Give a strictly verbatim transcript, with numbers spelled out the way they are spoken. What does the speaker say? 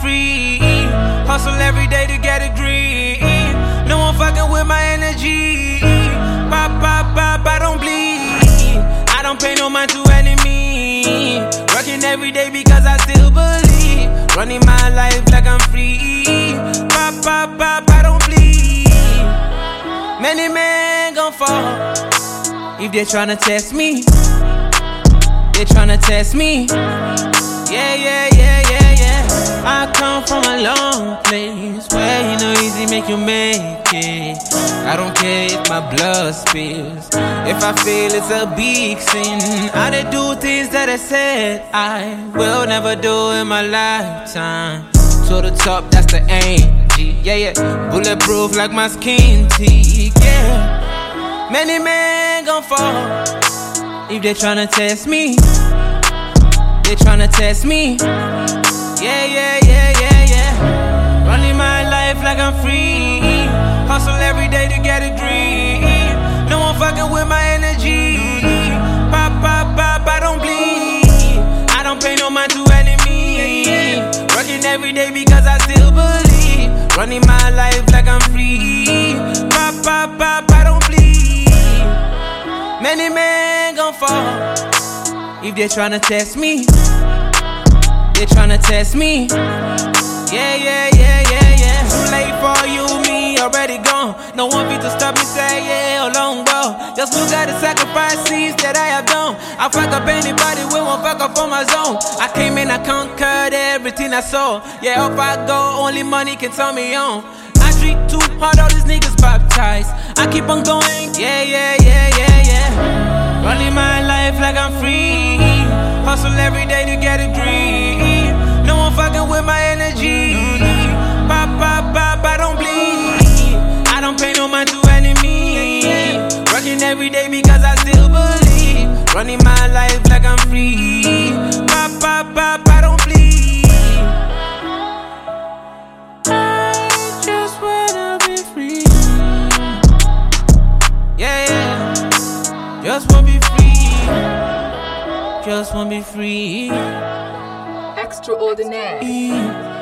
free. Hustle every day to get a green. No one fucking with my energy. Pop, pop, pop, I don't bleed. I don't pay no mind to enemy. Working every day because I still believe. Running my life like I'm free. Pop, pop, pop, I don't bleed. Many men gon' fall if they tryna test me. They tryna test me. Yeah, yeah, yeah, yeah, yeah. I come from a long place where you know easy make you make it. I don't care if my blood spills. If I fail, it's a big sin. I did do things that I said I will never do in my lifetime. To the top, that's the aim. G, yeah, yeah. Bulletproof like my skin teeth, yeah. Many men gon' fall if they tryna test me. They tryna test me. Yeah, yeah, yeah, yeah, yeah. Running my life like I'm free. Hustle every day to get a green. No one fucking with my energy. Pop, pop, pop, I don't bleed. I don't pay no mind to enemy. Working every day because I still believe. Running my life like I'm free. Pop, pop, pop, I don't bleed. Many men gon' fall if they tryna test me. They tryna test me. Yeah, yeah, yeah, yeah, yeah. Too late for you, me already gone. No one beat to stop me, say yeah, alone, bro. Just look at the sacrifices that I have done. I fuck up anybody, we won't fuck up on my zone. I came in, I conquered everything I saw. Yeah, up I go, only money can turn me on. I street too hard, all these niggas baptized. I keep on going, yeah, yeah, yeah, yeah, yeah. Running my life like I'm free. Hustle every day to get a green. No one fucking with my energy. Pop, pop, pop, I don't bleed. I don't pay no mind to enemy. Working every day because I still believe. Running my life like I'm free. Pop, pop, pop, I don't bleed. I just wanna be free. Yeah, yeah. Just wanna be free. Just wanna be free. Extraordinaire.